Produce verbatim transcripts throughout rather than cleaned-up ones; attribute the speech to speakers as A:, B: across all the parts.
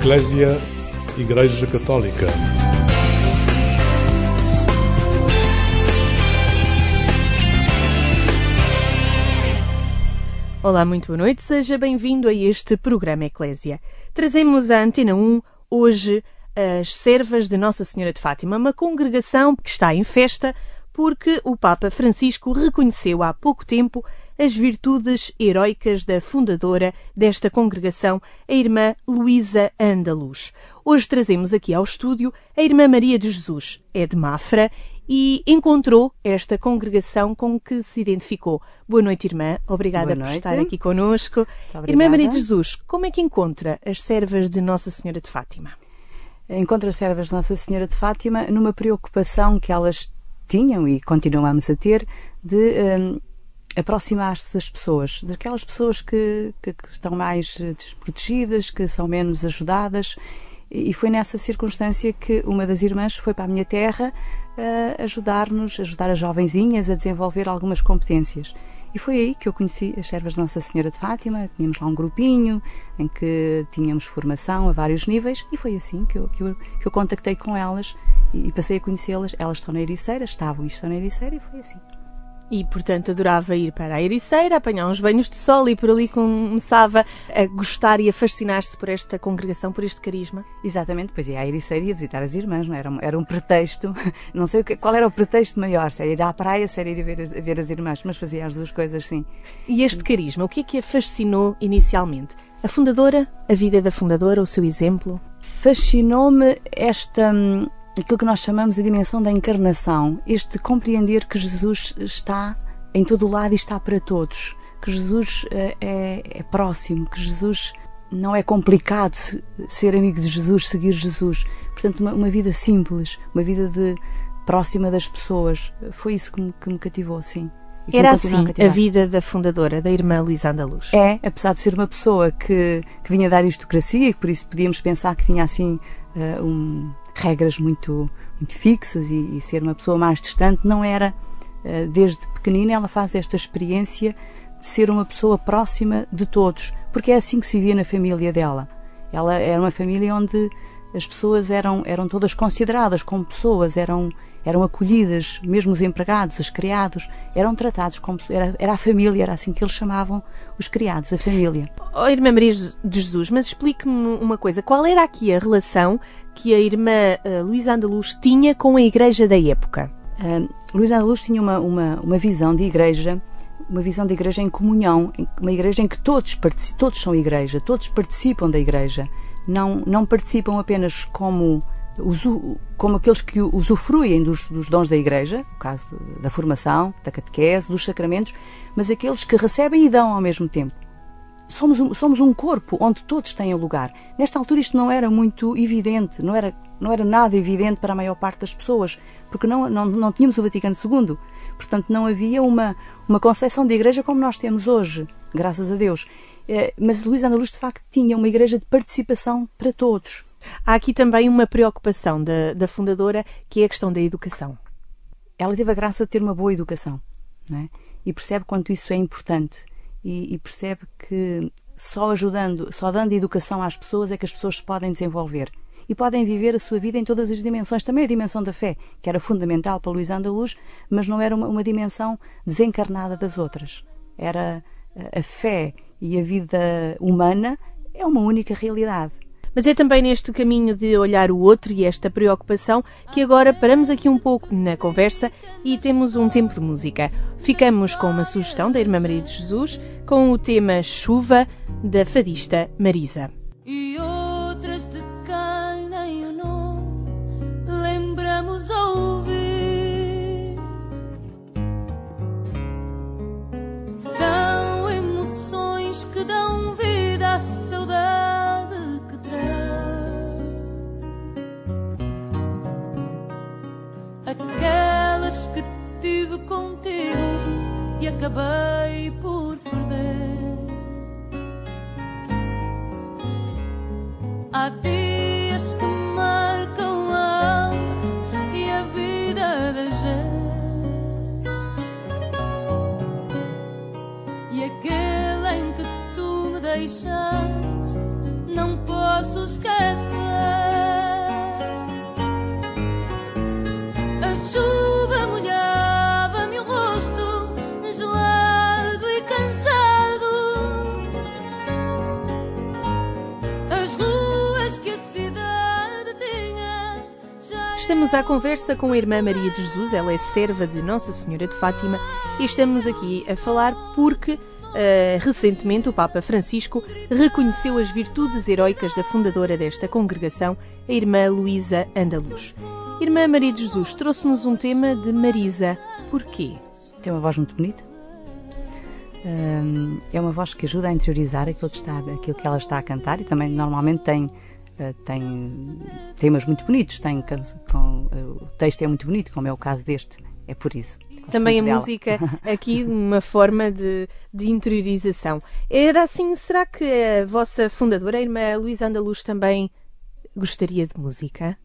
A: Eclésia, Igreja Católica.
B: Olá, muito boa noite, seja bem-vindo a este programa Eclésia. Trazemos à Antena um hoje as Servas de Nossa Senhora de Fátima, uma congregação que está em festa porque o Papa Francisco reconheceu há pouco tempo as virtudes heroicas da fundadora desta congregação, a Irmã Luísa Andaluz. Hoje trazemos aqui ao estúdio a Irmã Maria de Jesus, é de Mafra e encontrou esta congregação com que se identificou. Boa noite, Irmã. Obrigada por estar aqui connosco. Irmã Maria de Jesus, como é que encontra as servas de Nossa Senhora de Fátima?
C: Encontro as servas de Nossa Senhora de Fátima numa preocupação que elas tinham e continuamos a ter de um, aproximar-se das pessoas, daquelas pessoas que, que, que estão mais desprotegidas, que são menos ajudadas, e foi nessa circunstância que uma das irmãs foi para a minha terra uh, ajudar-nos, ajudar as jovenzinhas a desenvolver algumas competências. E foi aí que eu conheci as servas de Nossa Senhora de Fátima. Tínhamos lá um grupinho em que tínhamos formação a vários níveis e foi assim que eu, que eu, que eu contactei com elas e, e passei a conhecê-las. Elas estão na Ericeira, estavam e estão na Ericeira e foi assim.
B: E, portanto, adorava ir para a Ericeira, apanhar uns banhos de sol e por ali começava a gostar e a fascinar-se por esta congregação, por este carisma.
C: Exatamente, pois ia à Ericeira e ia visitar as irmãs, não era? Um, era um pretexto, não sei o que, qual era o pretexto maior, se era ir à praia, se era ir ver as, ver as irmãs, mas fazia as duas coisas, sim.
B: E este carisma, o que é que a fascinou inicialmente? A fundadora, a vida da fundadora, o seu exemplo?
C: Fascinou-me esta... aquilo que nós chamamos a dimensão da encarnação, este compreender que Jesus está em todo o lado e está para todos, que Jesus é, é, é próximo, que Jesus não é complicado ser amigo de Jesus, seguir Jesus. Portanto, uma, uma vida simples, uma vida de, próxima das pessoas. Foi isso que me, que me cativou, sim.
B: Era assim a, a vida da fundadora, da Irmã Luísa Andaluz?
C: É, apesar de ser uma pessoa que, que vinha da aristocracia e por isso podíamos pensar que tinha assim uh, um... regras muito, muito fixas e, e ser uma pessoa mais distante, não era. Desde pequenina ela faz esta experiência de ser uma pessoa próxima de todos, porque é assim que se vivia na família dela. Ela era uma família onde as pessoas eram, eram todas consideradas como pessoas, eram, eram acolhidas, mesmo os empregados, os criados, eram tratados como... Era, era a família, era assim que eles chamavam os criados, a família.
B: Oh, Irmã Maria de Jesus, mas explique-me uma coisa, qual era aqui a relação que a Irmã uh, Luísa Andaluz tinha com a igreja da época?
C: Uh, Luísa Andaluz tinha uma, uma, uma visão de igreja, uma visão de igreja em comunhão, uma igreja em que todos, todos são igreja, todos participam da igreja, não, não participam apenas como, como aqueles que usufruem dos, dos dons da igreja, no caso da formação, da catequese, dos sacramentos, mas aqueles que recebem e dão ao mesmo tempo. Somos um, somos um corpo onde todos têm lugar. Nesta altura isto não era muito evidente, não era, não era nada evidente para a maior parte das pessoas, porque não, não, não tínhamos o Vaticano segundo. Portanto, não havia uma, uma concepção de igreja como nós temos hoje, graças a Deus. Mas Luísa Andaluz, de facto, tinha uma igreja de participação para todos.
B: Há aqui também uma preocupação da, da fundadora, que é a questão da educação.
C: Ela teve a graça de ter uma boa educação, não é? E percebe quanto isso é importante. E, e percebe que só ajudando, só dando educação às pessoas é que as pessoas se podem desenvolver. E podem viver a sua vida em todas as dimensões. Também a dimensão da fé, que era fundamental para Luísa Andaluz, mas não era uma, uma dimensão desencarnada das outras. Era a, a fé e a vida humana é uma única realidade.
B: Mas é também neste caminho de olhar o outro e esta preocupação que agora paramos aqui um pouco na conversa e temos um tempo de música. Ficamos com uma sugestão da Irmã Maria de Jesus com o tema Chuva, da fadista Marisa.
D: E outras de quem nem o nome lembramos ouvir. São emoções que dão vida à saudade que traz, aquelas que tive contigo e acabei por perder. Há dias que marcam a alma e a vida da gente, e aquele em que tu me deixaste não posso esquecer.
B: Estamos à conversa com a irmã Maria de Jesus, ela é serva de Nossa Senhora de Fátima e estamos aqui a falar porque uh, recentemente o Papa Francisco reconheceu as virtudes heroicas da fundadora desta congregação, a irmã Luísa Andaluz. Irmã Maria de Jesus trouxe-nos um tema de Marisa. Porquê?
C: Tem uma voz muito bonita. É uma voz que ajuda a interiorizar aquilo que, está, aquilo que ela está a cantar e também normalmente tem, tem temas muito bonitos. Tem, com, o texto é muito bonito, como é o caso deste. É por isso.
B: Também a
C: dela.
B: Música aqui uma forma de, de interiorização. Era assim, será que a vossa fundadora, a irmã Luísa Andaluz, também gostaria de música?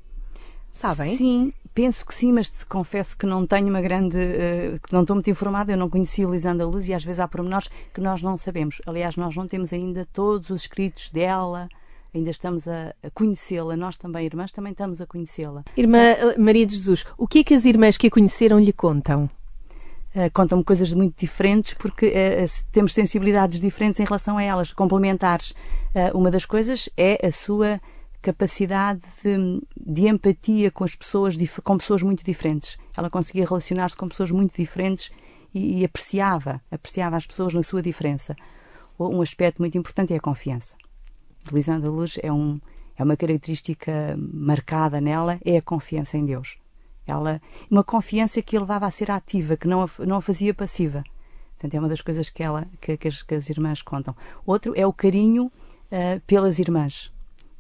B: Sabem?
C: Sim, penso que sim, mas te confesso que não tenho uma grande... Uh, que não estou muito informada, eu não conheci a Luísa Andaluz e às vezes há pormenores que nós não sabemos. Aliás, nós não temos ainda todos os escritos dela, ainda estamos a, a conhecê-la. Nós também, irmãs, também estamos a conhecê-la.
B: Irmã Maria de Jesus, o que é que as irmãs que a conheceram lhe contam?
C: Uh, contam-me coisas muito diferentes porque uh, temos sensibilidades diferentes em relação a elas, complementares. Uh, uma das coisas é a sua capacidade de, de empatia com as pessoas, com pessoas muito diferentes. Ela conseguia relacionar-se com pessoas muito diferentes e, e apreciava, apreciava as pessoas na sua diferença. Um aspecto muito importante é a confiança. Luísa Andaluz é, um, é uma característica marcada nela, é a confiança em Deus. Ela, uma confiança que a levava a ser ativa, que não a, não a fazia passiva. Portanto, é uma das coisas que, ela, que, que, as, que as irmãs contam. Outro é o carinho uh, pelas irmãs.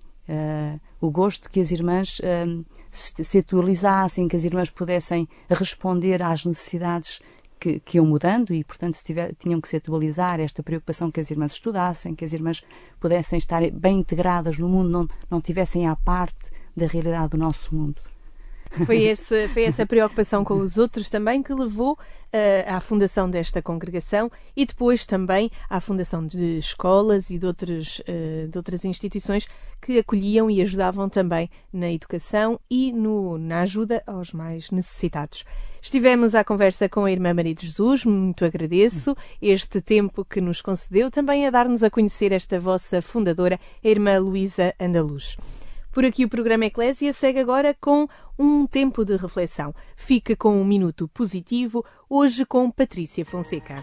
C: Uh, o gosto que as irmãs uh, se, se atualizassem, que as irmãs pudessem responder às necessidades que, que iam mudando e, portanto, se tiver, tinham que se atualizar, esta preocupação que as irmãs estudassem, que as irmãs pudessem estar bem integradas no mundo, não, não tivessem à parte da realidade do nosso mundo.
B: Foi, esse, foi essa preocupação com os outros também que levou uh, à fundação desta congregação e depois também à fundação de escolas e de, outros, uh, de outras instituições que acolhiam e ajudavam também na educação e no, na ajuda aos mais necessitados. Estivemos à conversa com a irmã Maria de Jesus, muito agradeço este tempo que nos concedeu, também a dar-nos a conhecer esta vossa fundadora, a irmã Luísa Andaluz. Por aqui o programa Eclésia segue agora com um tempo de reflexão. Fica com um minuto positivo, hoje com Patrícia Fonseca.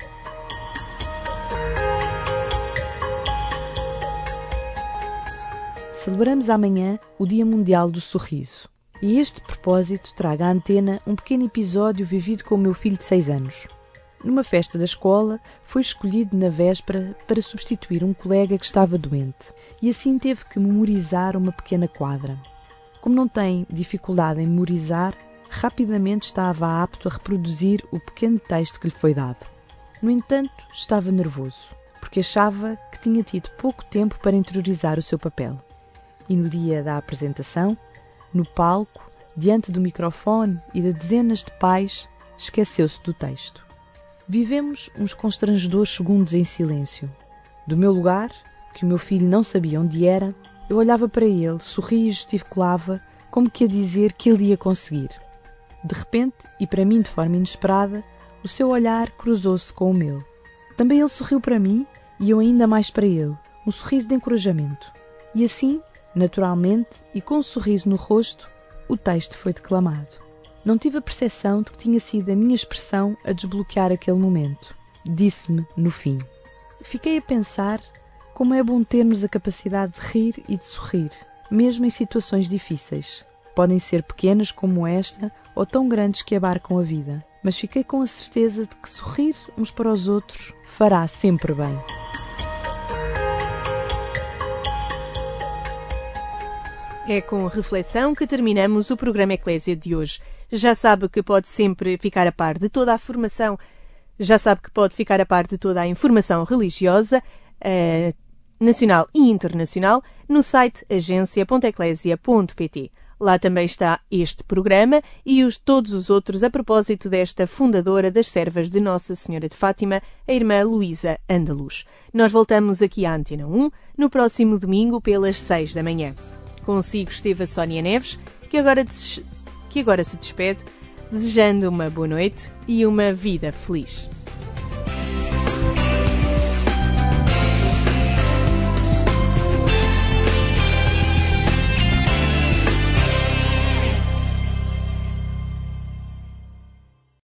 E: Celebramos amanhã o Dia Mundial do Sorriso. E a este propósito trago à antena um pequeno episódio vivido com o meu filho de seis anos. Numa festa da escola, foi escolhido na véspera para substituir um colega que estava doente e assim teve que memorizar uma pequena quadra. Como não tem dificuldade em memorizar, rapidamente estava apto a reproduzir o pequeno texto que lhe foi dado. No entanto, estava nervoso, porque achava que tinha tido pouco tempo para interiorizar o seu papel. E no dia da apresentação, no palco, diante do microfone e de dezenas de pais, esqueceu-se do texto. Vivemos uns constrangedores segundos em silêncio. Do meu lugar, que o meu filho não sabia onde era, eu olhava para ele, sorria e gesticulava, como que a dizer que ele ia conseguir. De repente, e para mim de forma inesperada, o seu olhar cruzou-se com o meu. Também ele sorriu para mim e eu ainda mais para ele, um sorriso de encorajamento. E assim, naturalmente e com um sorriso no rosto, o texto foi declamado. Não tive a percepção de que tinha sido a minha expressão a desbloquear aquele momento. Disse-me no fim. Fiquei a pensar como é bom termos a capacidade de rir e de sorrir, mesmo em situações difíceis. Podem ser pequenas como esta ou tão grandes que abarcam a vida. Mas fiquei com a certeza de que sorrir uns para os outros fará sempre bem.
B: É com reflexão que terminamos o programa Eclésia de hoje. Já sabe que pode sempre ficar a par de toda a formação, já sabe que pode ficar a par de toda a informação religiosa, eh, nacional e internacional, no site agência ponto eclésia ponto pt. Lá também está este programa e os, todos os outros a propósito desta fundadora das Servas de Nossa Senhora de Fátima, a irmã Luísa Andaluz. Nós voltamos aqui à Antena um no próximo domingo pelas seis da manhã. Consigo esteve a Sónia Neves, que agora, des... que agora se despede, desejando uma boa noite e uma vida feliz.